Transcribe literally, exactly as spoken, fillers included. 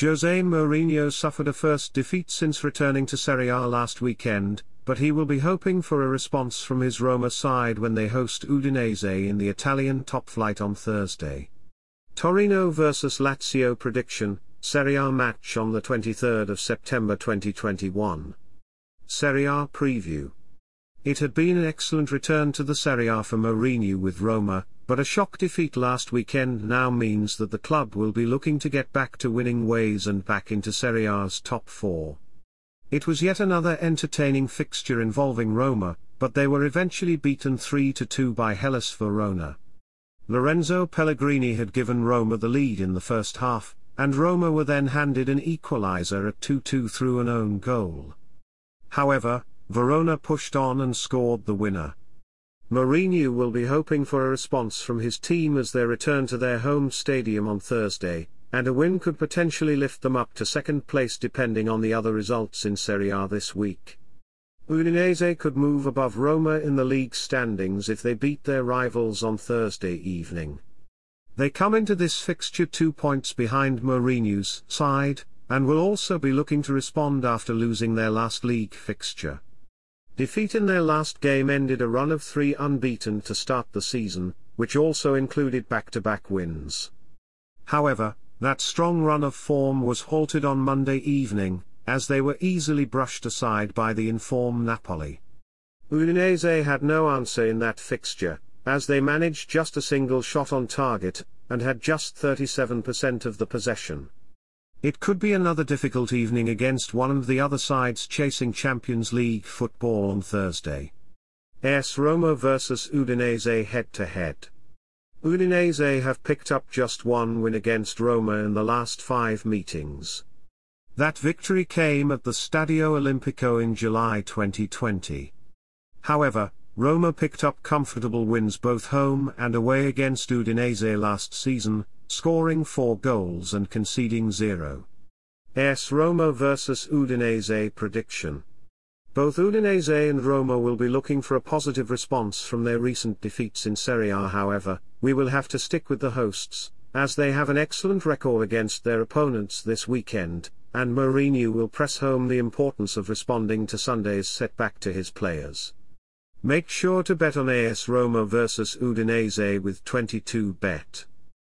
José Mourinho suffered a first defeat since returning to Serie A last weekend, but he will be hoping for a response from his Roma side when they host Udinese in the Italian top flight on Thursday. Torino versus Lazio prediction, Serie A match on the twenty-third of September twenty twenty-one. Serie A preview. It had been an excellent return to the Serie A for Mourinho with Roma, but a shock defeat last weekend now means that the club will be looking to get back to winning ways and back into Serie A's top four. It was yet another entertaining fixture involving Roma, but they were eventually beaten three to two by Hellas Verona. Lorenzo Pellegrini had given Roma the lead in the first half, and Roma were then handed an equaliser at two two through an own goal. However, Verona pushed on and scored the winner. Mourinho will be hoping for a response from his team as they return to their home stadium on Thursday, and a win could potentially lift them up to second place depending on the other results in Serie A this week. Udinese could move above Roma in the league standings if they beat their rivals on Thursday evening. They come into this fixture two points behind Mourinho's side, and will also be looking to respond after losing their last league fixture. Defeat in their last game ended a run of three unbeaten to start the season, which also included back-to-back wins. However, that strong run of form was halted on Monday evening, as they were easily brushed aside by the in-form Napoli. Udinese had no answer in that fixture, as they managed just a single shot on target, and had just thirty-seven percent of the possession. It could be another difficult evening against one of the other sides chasing Champions League football on Thursday. AS Roma versus Udinese head-to-head. Udinese have picked up just one win against Roma in the last five meetings. That victory came at the Stadio Olimpico in July twenty twenty. However, Roma picked up comfortable wins both home and away against Udinese last season, scoring four goals and conceding zero. AS Roma versus Udinese prediction. Both Udinese and Roma will be looking for a positive response from their recent defeats in Serie A. However, we will have to stick with the hosts, as they have an excellent record against their opponents this weekend, and Mourinho will press home the importance of responding to Sunday's setback to his players. Make sure to bet on AS Roma versus Udinese with twenty-two bet.